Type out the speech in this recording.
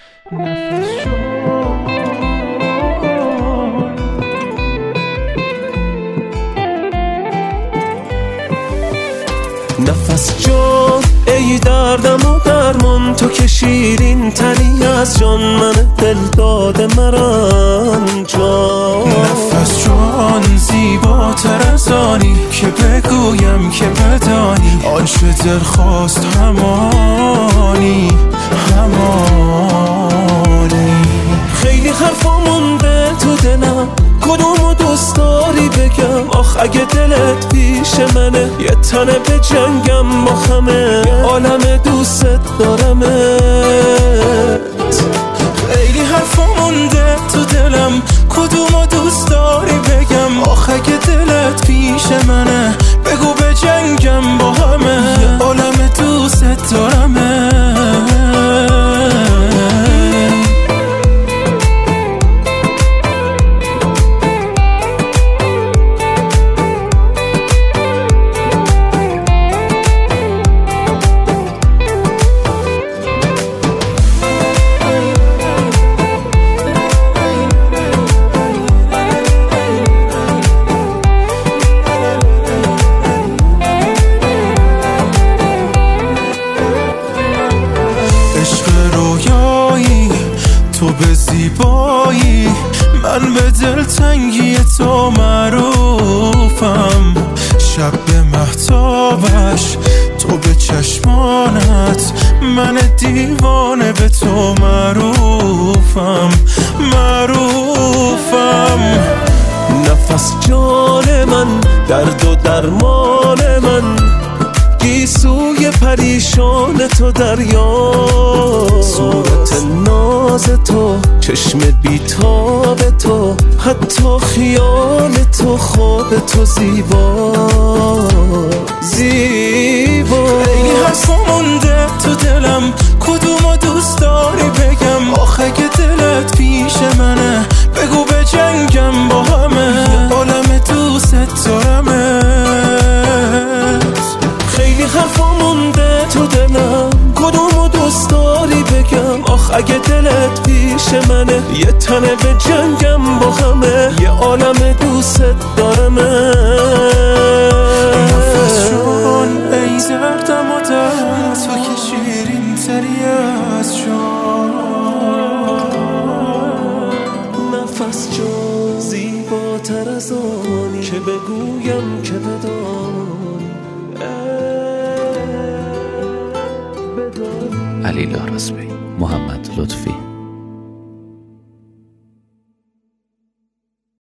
نفس جان ای دردم و درمان، تو که شیرین تری از جان، من دل داده مران جان. نفس جان زیباتر از آنی که بگویم که بدانی، آنچه دل خواست همانی همانی. خیلی حرفا مونده تو دلم، کدومو دوست داری بگم؟ آخ اگه دلت پیش منه، یه تنه به جنگم با همه، یه عالم دوست دارمت. خیلی حرفا مونده تو دلم، کدومو دوست داری بگم؟ آخ اگه دلت پیش منه، بگو به جنگم با همه، یه عالم دوست دارمت. تو به زیبایی، من به دلتنگی تو معروفم. شب به مهتابش، تو به چشمانت، من دیوانه به تو معروفم معروفم. نفس جان من، درد و درمان من، گیسوی پریشان تو دریا. صورت ناز تو، چشم بیتاب تو، حتی خیال تو، خواب تو زیبا زیبا. خیلی حرفا مونده تو دلم، کدومو دوست داری بگم؟ آخه اگه دلت پیش منه، بگو به جنگم با همه، یه عالم دوست دارمت. خیلی حرفا مونده تو دلم، کدومو دوست داری بگم؟ آخ اگه دلت پیش منه، یه تنه به جنگم با همه، یه عالم دوست دارمت. نفس جان ای دردم و درد، تو که شیرین تری از جان. نفس جان زیباتر از آنی که بگویم که بدانی. علی لارزبی، محمد لطفی.